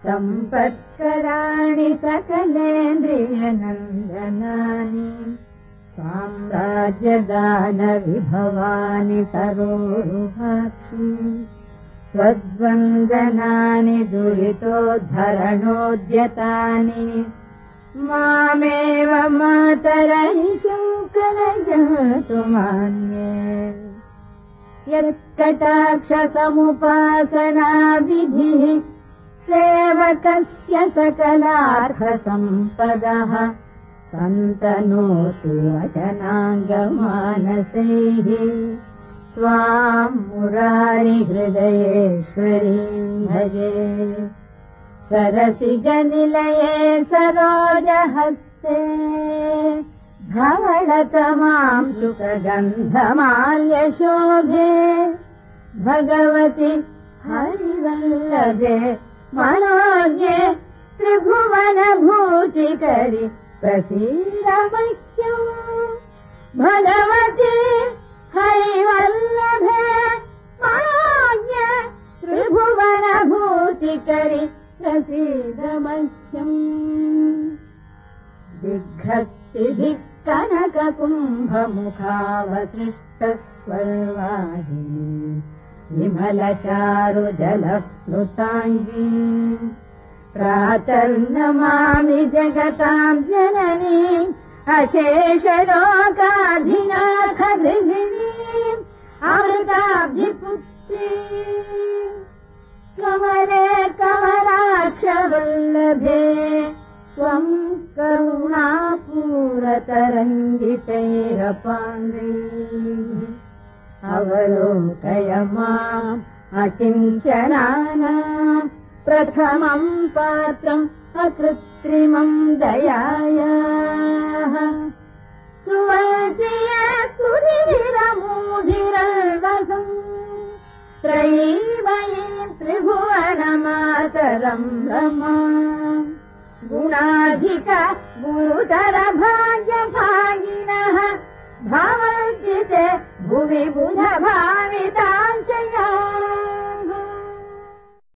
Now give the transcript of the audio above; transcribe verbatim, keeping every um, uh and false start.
सम्पत्कराणि सकलेन्द्रियनन्दनानि साम्राज्यदानविभवानि सरोरुहाक्षि त्वद्वन्दनानि दुरितोद्धरणोद्यतानि मामेव मातरनिशं कलयतु मान्ये यत्कटाक्षसमुपासनाविधिः सेवकस्य सकलार्थसम्पदः सन्तनोतु वचनाङ्गमानसैः त्वाम् मुरारिहृदयेश्वरीम् भजे सरसिजनिलये सरोजहस्ते धवळतमाम् शुकगन्धमाल्यशोभे भगवति हरिवल्लभे मनोज्ञे त्रिभुवनभूतिकरि प्रसीद मह्यम् भगवति हरिवल्लभे मनोज्ञे त्रिभुवनभूतिकरि प्रसीद मह्यम् दिग्घस्तिभिः कनककुम्भमुखावसृष्टस्वर्वाहिनी विमलचारुजलप्लुताङ्गी प्रातर्नमामि जगताम् जननीम् अशेषलोकाधिनाथ गृहिणीम् अमृताब्धिपुत्री कमले कमलाक्षवल्लभे त्वम् करुणापूरतरङ्गितैरपाङ्गैः अवलोकय माम् अकिञ्चनानाम् प्रथमम् पात्रम् अकृत्रिमम् दयायाः सुवर्तिय सुरिविरमूढिरल्वसम् त्रयीमयीम् त्रिभुवनमातरम् रमाम् गुणाधिक गुरुतर भाग्यभागिनः भवन्ति ते भुवि बुधभा